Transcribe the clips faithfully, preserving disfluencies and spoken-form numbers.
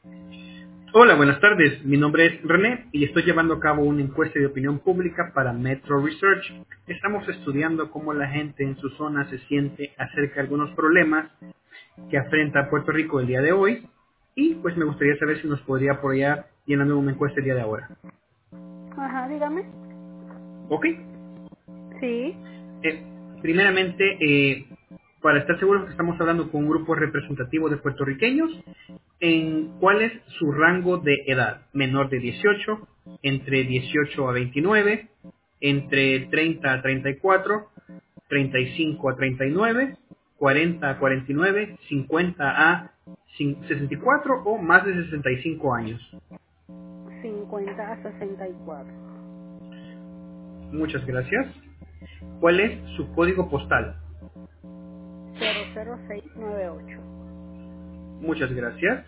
Hola, buenas tardes. Mi nombre es René y estoy llevando a cabo una encuesta de opinión pública para Metro Research. Estamos estudiando cómo la gente en su zona se siente acerca de algunos problemas que afrenta Puerto Rico el día de hoy y pues me gustaría saber si nos podría apoyar llenando una encuesta el día de ahora. Ajá, dígame. ¿Ok? Sí. Eh, primeramente, eh, para estar seguros que estamos hablando con un grupo representativo de puertorriqueños, ¿en cuál es su rango de edad? Menor de dieciocho, entre dieciocho a veintinueve, entre treinta a treinta y cuatro, treinta y cinco a treinta y nueve, cuarenta a cuarenta y nueve, cincuenta a sesenta y cuatro o más de sesenta y cinco años. cincuenta a sesenta y cuatro. Muchas gracias. ¿Cuál es su código postal? cero cero seis nueve ocho. Muchas gracias.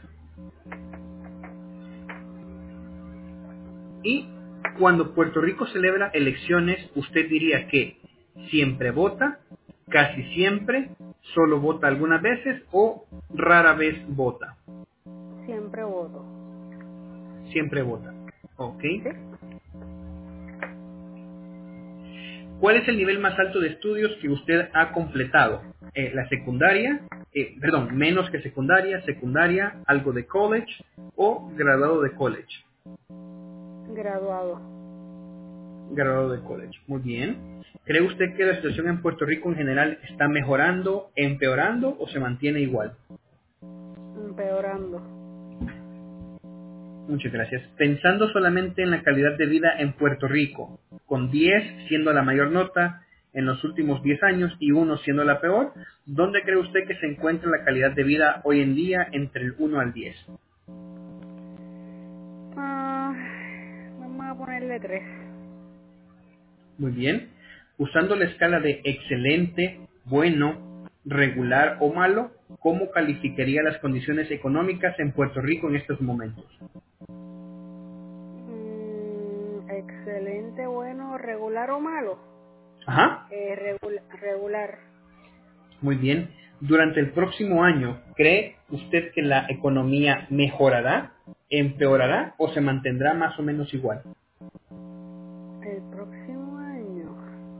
Y cuando Puerto Rico celebra elecciones, usted diría que siempre vota, casi siempre, solo vota algunas veces o rara vez vota. Siempre voto. Siempre vota. Ok. ¿Sí? ¿Cuál es el nivel más alto de estudios que usted ha completado? Eh, la secundaria, eh, perdón, menos que secundaria, secundaria, algo de college o graduado de college. Graduado. Graduado de college. Muy bien. ¿Cree usted que la situación en Puerto Rico en general está mejorando, empeorando o se mantiene igual? Empeorando. Muchas gracias. Pensando solamente en la calidad de vida en Puerto Rico, con diez siendo la mayor nota en los últimos diez años y uno siendo la peor, ¿dónde cree usted que se encuentra la calidad de vida hoy en día entre el uno al diez? Ah, vamos a ponerle tres. Muy bien. Usando la escala de excelente, bueno, regular o malo, ¿cómo calificaría las condiciones económicas en Puerto Rico en estos momentos? Mm, excelente, bueno, regular o malo. Ajá. Eh, regula- regular. Muy bien. Durante el próximo año, ¿cree usted que la economía mejorará, empeorará o se mantendrá más o menos igual? El próximo año.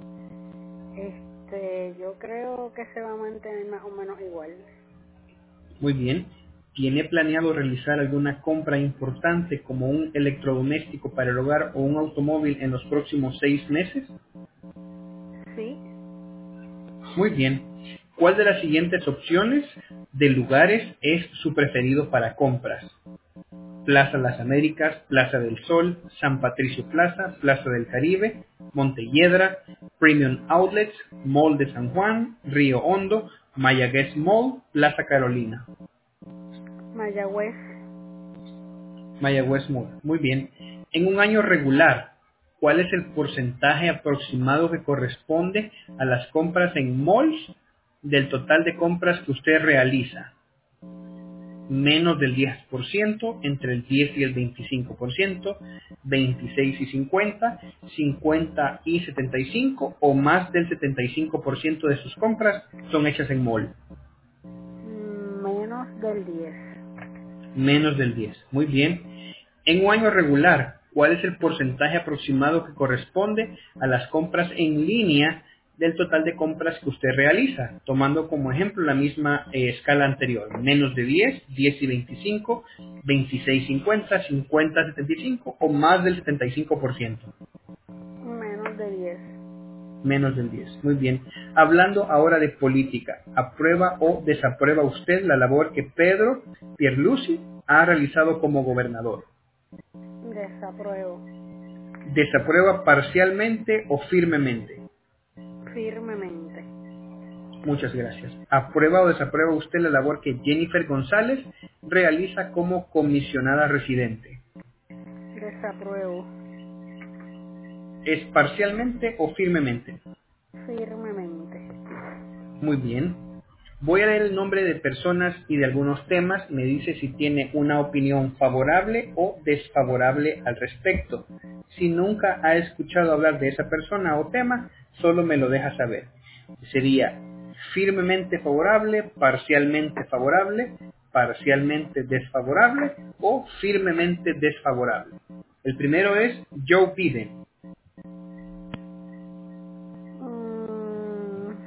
Este, yo creo que se va a mantener más o menos igual. Muy bien. ¿Tiene planeado realizar alguna compra importante como un electrodoméstico para el hogar o un automóvil en los próximos seis meses? Sí. Muy bien. ¿Cuál de las siguientes opciones de lugares es su preferido para compras? Plaza Las Américas, Plaza del Sol, San Patricio Plaza, Plaza del Caribe, Montelledra, Premium Outlets, Mall de San Juan, Río Hondo, Mayagüez Mall, Plaza Carolina. Mayagüez. Mayagüez Mall. Muy bien. En un año regular, ¿cuál es el porcentaje aproximado que corresponde a las compras en malls del total de compras que usted realiza? Menos del diez por ciento, entre el diez y el veinticinco por ciento, veintiséis y cincuenta, cincuenta y setenta y cinco o más del setenta y cinco por ciento de sus compras son hechas en mall. Mm, menos del diez. Menos del diez. Muy bien. En un año regular, ¿cuál es el porcentaje aproximado que corresponde a las compras en línea del total de compras que usted realiza? Tomando como ejemplo la misma eh, escala anterior. Menos de diez, diez y veinticinco, veintiséis, cincuenta, cincuenta, setenta y cinco o más del setenta y cinco por ciento. Menos de diez. Menos del diez. Muy bien. Hablando ahora de política, ¿aprueba o desaprueba usted la labor que Pedro Pierluisi ha realizado como gobernador? Desapruebo. ¿Desaprueba parcialmente o firmemente? Firmemente. Muchas gracias. ¿Aprueba o desaprueba usted la labor que Jennifer González realiza como comisionada residente? Desapruebo. ¿Es parcialmente o firmemente? Firmemente. Muy bien. Voy a leer el nombre de personas y de algunos temas. Me dice si tiene una opinión favorable o desfavorable al respecto. Si nunca ha escuchado hablar de esa persona o tema, solo me lo deja saber. Sería firmemente favorable, parcialmente favorable, parcialmente desfavorable o firmemente desfavorable. El primero es Joe Biden. Mm,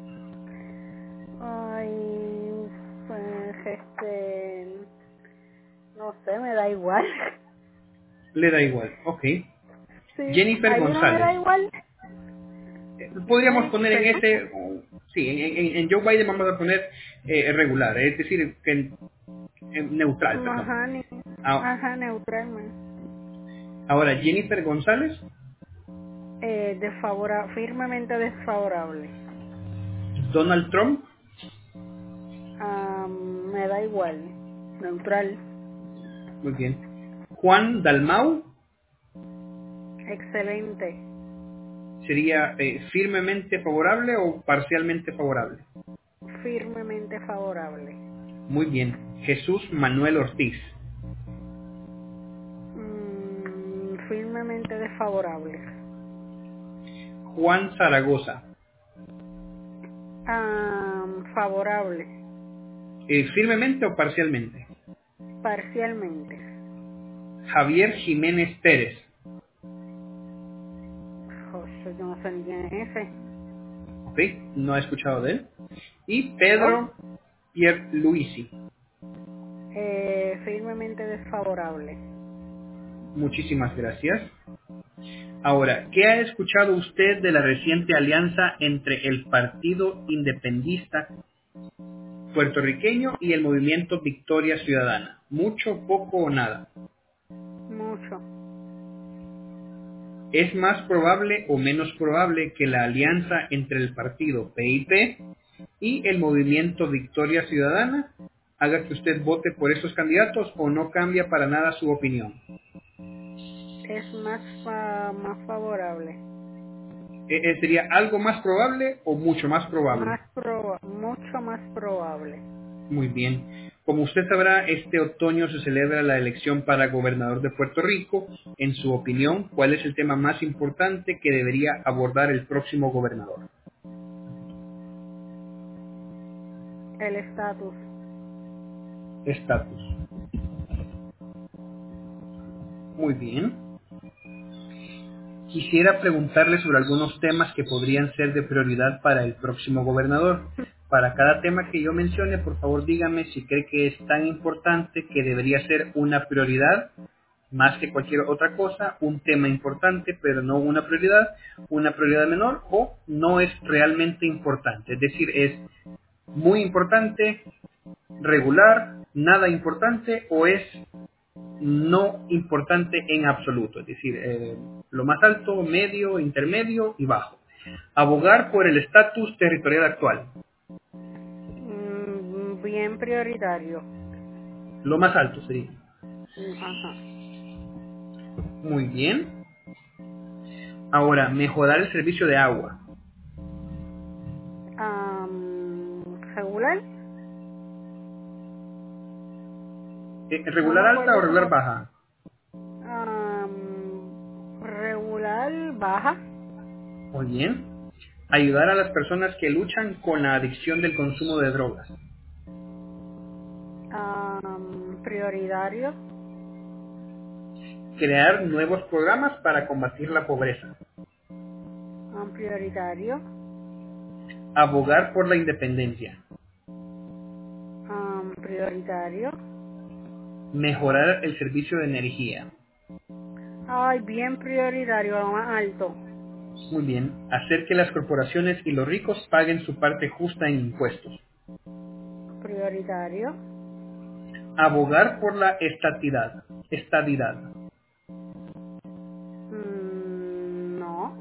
ay, pues este, no sé, me da igual. Le da igual, ok. Sí, Jennifer hay uno me da González. igual. Eh, Podríamos Eh, poner en ¿Perdón? ese, oh, sí, en, en- en Joe Biden vamos a poner eh, regular, es decir, que en- en neutral, perdón. Ajá, ni, Ah, ajá, neutral, man. ahora, Jennifer González, Eh, desfavora, firmemente desfavorable. Donald Trump, Ah, me da igual, neutral, muy bien. Juan Dalmau excelente, sería eh, firmemente favorable o parcialmente favorable. firmemente favorable. Muy bien. Jesús Manuel Ortiz, Mm, firmemente desfavorable. Juan Zaragoza, Ah, favorable, eh, firmemente o parcialmente. parcialmente. Javier Jiménez Pérez, José, yo no sé ni quién es ese. ok, no he escuchado de él. Y No, Pedro Pierluisi, eh, firmemente desfavorable. muchísimas gracias. Ahora, ¿qué ha escuchado usted de la reciente alianza entre el Partido Independentista puertorriqueño y el movimiento Victoria Ciudadana? ¿Mucho, poco o nada? Mucho. ¿Es más probable o menos probable que la alianza entre el partido P I P y el movimiento Victoria Ciudadana haga que usted vote por esos candidatos o no cambia para nada su opinión? Es más, fa- más favorable. Eh, eh, ¿Sería algo más probable o mucho más probable? Más proba mucho más probable. Muy bien. Como usted sabrá, este otoño se celebra la elección para gobernador de Puerto Rico. En su opinión, ¿cuál es el tema más importante que debería abordar el próximo gobernador? El estatus. Estatus. Muy bien. Quisiera preguntarle sobre algunos temas que podrían ser de prioridad para el próximo gobernador. Para cada tema que yo mencione, por favor dígame si cree que es tan importante que debería ser una prioridad más que cualquier otra cosa, un tema importante pero no una prioridad, una prioridad menor o no es realmente importante. Es decir, es muy importante, regular, nada importante o es no importante en absoluto, es decir, eh, lo más alto, medio, intermedio y bajo. Abogar por el estatus territorial actual, Mm, bien prioritario. lo más alto sería. Mm, ajá. Muy bien. Ahora, mejorar el servicio de agua. Am, regular. Eh, No ¿Regular me alta o acuerdo regular cómo. baja? Am, regular baja. Muy bien. Ayudar a las personas que luchan con la adicción del consumo de drogas. Am, prioritario. Crear nuevos programas para combatir la pobreza. Am, prioritario. Abogar por la independencia. Am, prioritario. Mejorar el servicio de energía. Ay, bien prioritario, lo más alto. Muy bien. Hacer que las corporaciones y los ricos paguen su parte justa en impuestos. Prioritario. Abogar por la estatidad. Estadidad. Mm, no.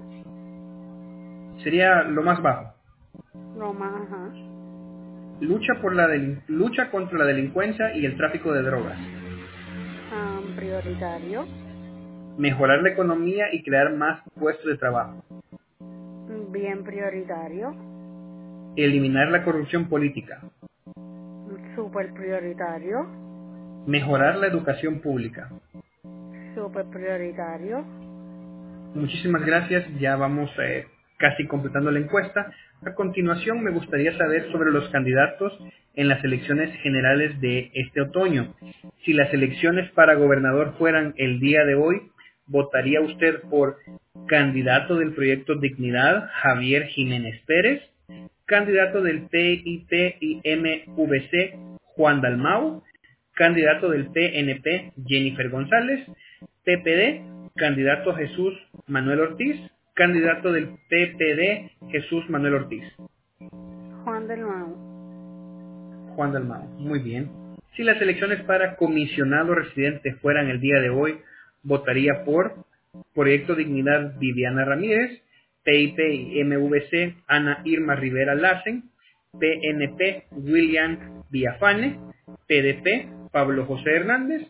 Sería lo más bajo. Lo más, ajá. Lucha, por la delin- lucha contra la delincuencia y el tráfico de drogas. Am, prioritario. Mejorar la economía y crear más puestos de trabajo. Bien prioritario. Eliminar la corrupción política. Super prioritario. Mejorar la educación pública. Super prioritario. Muchísimas gracias. Ya vamos eh, casi completando la encuesta. A continuación, me gustaría saber sobre los candidatos en las elecciones generales de este otoño. Si las elecciones para gobernador fueran el día de hoy, ¿votaría usted por candidato del Proyecto Dignidad, Javier Jiménez Pérez, candidato del P I P y M V C, Juan Dalmau, candidato del P N P, Jennifer González, P P D, candidato Jesús Manuel Ortiz, candidato del P P D, Jesús Manuel Ortiz? Juan del Mau. Juan Dalmau, muy bien. Si las elecciones para comisionado residente fueran el día de hoy, votaría por Proyecto Dignidad, Viviana Ramírez, P I P y M V C, Ana Irma Rivera Lassen, P N P, William Villafane, P D P, Pablo José Hernández.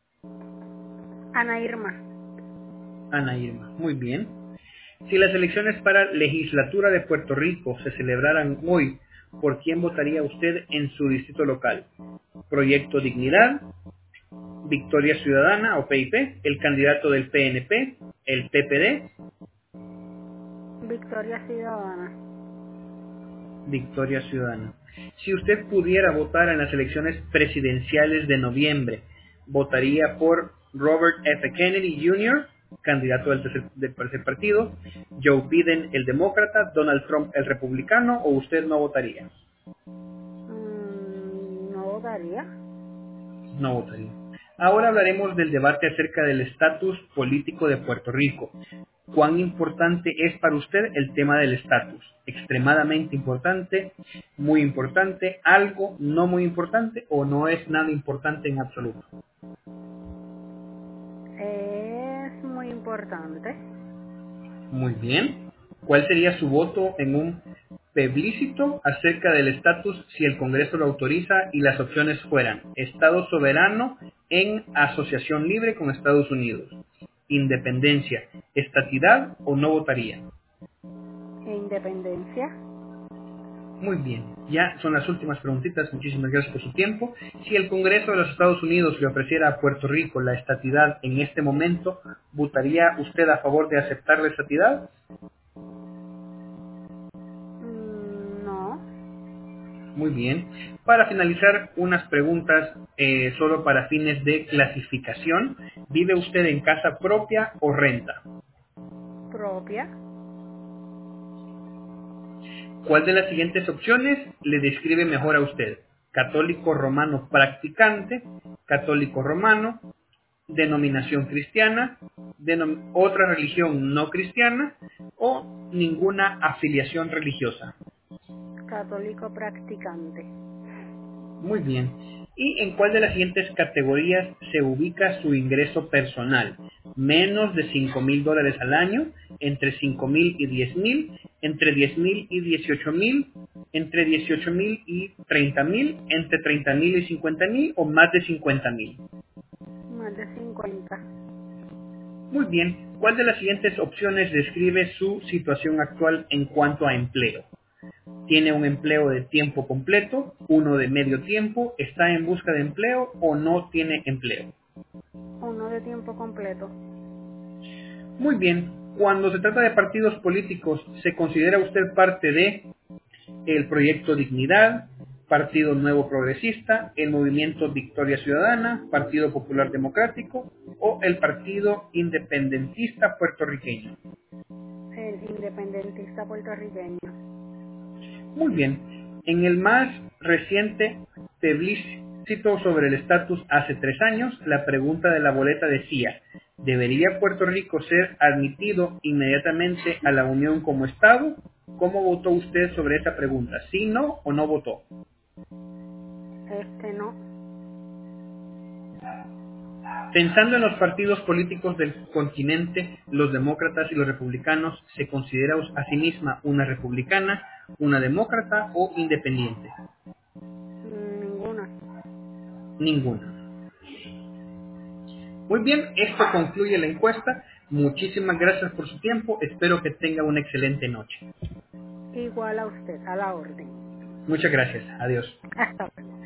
Ana Irma. Ana Irma, muy bien. Si las elecciones para legislatura de Puerto Rico se celebraran hoy, ¿por quién votaría usted en su distrito local? Proyecto Dignidad, Victoria Ciudadana o P I P, el candidato del P N P, el P P D. Victoria Ciudadana. Victoria Ciudadana. Si usted pudiera votar en las elecciones presidenciales de noviembre, ¿votaría por Robert F. Kennedy junior, candidato del tercer, del tercer partido, Joe Biden, el demócrata, Donald Trump, el republicano, o usted no votaría? Mm, no votaría. No votaría. Ahora hablaremos del debate acerca del estatus político de Puerto Rico. ¿Cuán importante es para usted el tema del estatus? ¿Extremadamente importante? ¿Muy importante? ¿Algo no muy importante? ¿O no es nada importante en absoluto? Es muy importante. Muy bien. ¿Cuál sería su voto en un plebiscito acerca del estatus si el Congreso lo autoriza y las opciones fueran Estado soberano en asociación libre con Estados Unidos, independencia, estatidad, o no votaría? E independencia. Muy bien, ya son las últimas preguntitas. Muchísimas gracias por su tiempo. Si el Congreso de los Estados Unidos le ofreciera a Puerto Rico la estatidad en este momento, ¿votaría usted a favor de aceptar la estatidad? Mm, no. Muy bien. Para finalizar, unas preguntas eh, solo para fines de clasificación. ¿Vive usted en casa propia o renta? Propia. ¿Cuál de las siguientes opciones le describe mejor a usted? Católico romano practicante, católico romano, denominación cristiana, denom- otra religión no cristiana, o ninguna afiliación religiosa. Católico practicante. Muy bien. ¿Y en cuál de las siguientes categorías se ubica su ingreso personal? Menos de cinco mil dólares al año, entre cinco mil y diez mil, entre diez mil y dieciocho mil, entre dieciocho mil y treinta mil, entre treinta mil y cincuenta mil, o más de cincuenta mil. Más de cincuenta. Muy bien. ¿Cuál de las siguientes opciones describe su situación actual en cuanto a empleo? ¿Tiene un empleo de tiempo completo, uno de medio tiempo, está en busca de empleo o no tiene empleo? Uno de tiempo completo. Muy bien. Cuando se trata de partidos políticos, ¿se considera usted parte de el Proyecto Dignidad, Partido Nuevo Progresista, el Movimiento Victoria Ciudadana, Partido Popular Democrático o el Partido Independentista Puertorriqueño? El independentista puertorriqueño. Muy bien. En el más reciente plebiscito sobre el estatus hace tres años, la pregunta de la boleta decía: ¿debería Puerto Rico ser admitido inmediatamente a la Unión como Estado? ¿Cómo votó usted sobre esa pregunta? ¿Sí, no o no votó? Este no. Pensando en los partidos políticos del continente, los demócratas y los republicanos, ¿se considera a sí misma una republicana, una demócrata o independiente? Ninguna. Ninguna. Muy bien, esto concluye la encuesta. Muchísimas gracias por su tiempo. Espero que tenga una excelente noche. Igual a usted, a la orden. Muchas gracias. Adiós. Hasta luego.